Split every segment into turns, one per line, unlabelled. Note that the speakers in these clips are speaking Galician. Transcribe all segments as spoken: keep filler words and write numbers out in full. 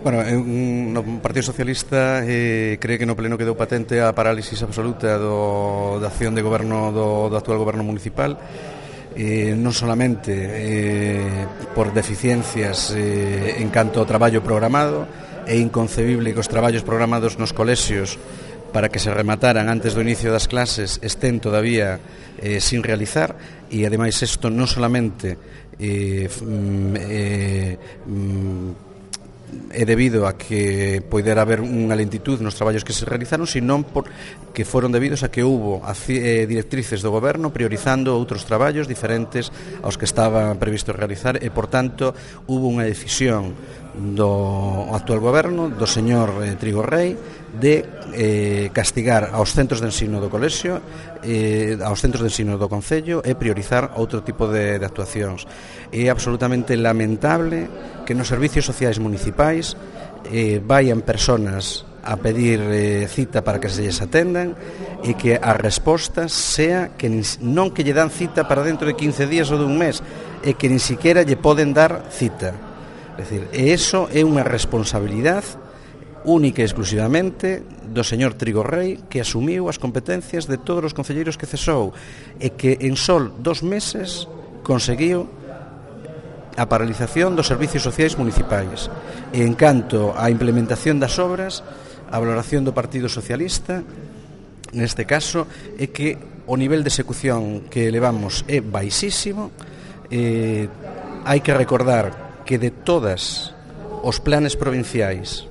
Bueno, no Partido Socialista eh, cree que no pleno quedou patente a parálisis absoluta do, da acción de goberno do, do actual goberno municipal, eh, non solamente eh, por deficiencias eh, en canto ao traballo programado. É inconcebible que os traballos programados nos colexios para que se remataran antes do inicio das clases estén todavía eh, sin realizar, e ademais isto non solamente eh, eh, eh, é debido a que poidera haber unha lentitud nos traballos que se realizaron, senón por que foron debidos a que hubo directrices do goberno priorizando outros traballos diferentes aos que estaba previsto realizar, e, por tanto, hubo unha decisión do actual goberno, do señor eh, Trigo Rei, de eh, castigar aos centros de ensino do colexio, eh, aos centros de ensino do concello, e priorizar outro tipo de, de actuacións. É absolutamente lamentable que nos servicios sociais municipais eh, vayan personas a pedir eh, cita para que se lles atendan, e que a resposta sea que non que lle dan cita para dentro de quince días ou dun mes, e que nin siquiera lle poden dar cita. É dicir, e iso é unha responsabilidade única e exclusivamente do señor Trigo Rei, que asumiu as competencias de todos os concelleiros que cesou, e que en sol dos meses conseguiu a paralización dos servicios sociais municipais. E en canto á implementación das obras, a valoración do Partido Socialista neste caso é que o nivel de execución que levamos é baixísimo. Eh, hai que recordar que de todas os planes provinciais,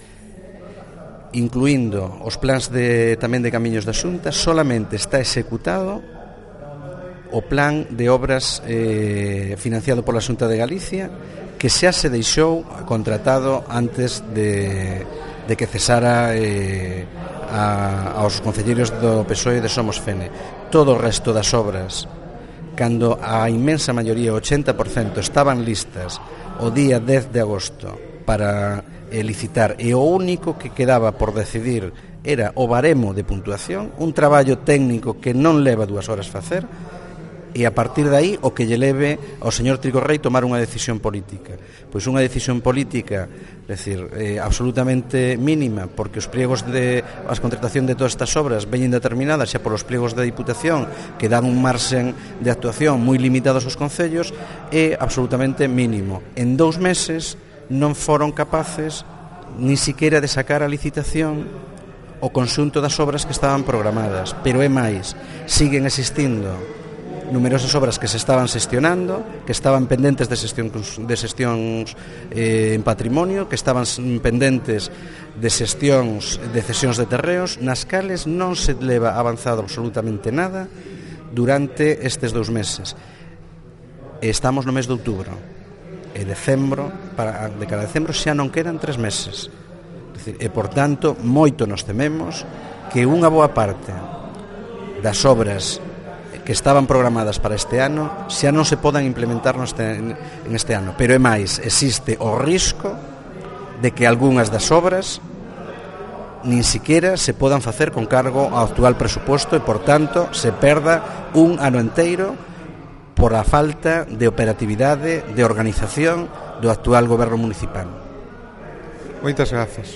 incluindo os plans de, tamén de camiños da Xunta, solamente está executado o plan de obras eh, financiado pola Xunta de Galicia, que xa se deixou contratado antes de, de que cesara eh, a, aos concelleiros do P S O E de Somos Fene. Todo o resto das obras, cando a inmensa maioría, o ochenta por cento, estaban listas o día dez de agosto para eh, licitar, e o único que quedaba por decidir era o baremo de puntuación, un traballo técnico que non leva dúas horas facer, e a partir de aí o que lle leve ao señor Trigo Rei tomar unha decisión política. Pois unha decisión política, é dicir, eh, absolutamente mínima, porque os pliegos de as contratación de todas estas obras veñen determinadas xa polos pliegos da Diputación, que dan un marxen de actuación moi limitados aos concellos, é absolutamente mínimo. En dous meses non foron capaces ni siquiera de sacar a licitación o conxunto das obras que estaban programadas, pero é máis, siguen existindo numerosas obras que se estaban xestionando, que estaban pendentes de xestións, de xestións eh, en patrimonio, que estaban pendentes de xestións de cesións de terreos, nas cales non se leva avanzado absolutamente nada durante estes dous meses. E estamos no mes de outubro, e decembro, para, de cada decembro xa non quedan tres meses. Decir, e, por tanto, moito nos tememos que unha boa parte das obras que estaban programadas para este ano xa non se podan implementar neste, en este ano. Pero é máis, existe o risco de que algunhas das obras nin siquiera se podan facer con cargo ao actual presuposto, e, por tanto, se perda un ano enteiro por a falta de operatividade, de organización do actual goberno municipal.
Moitas grazas.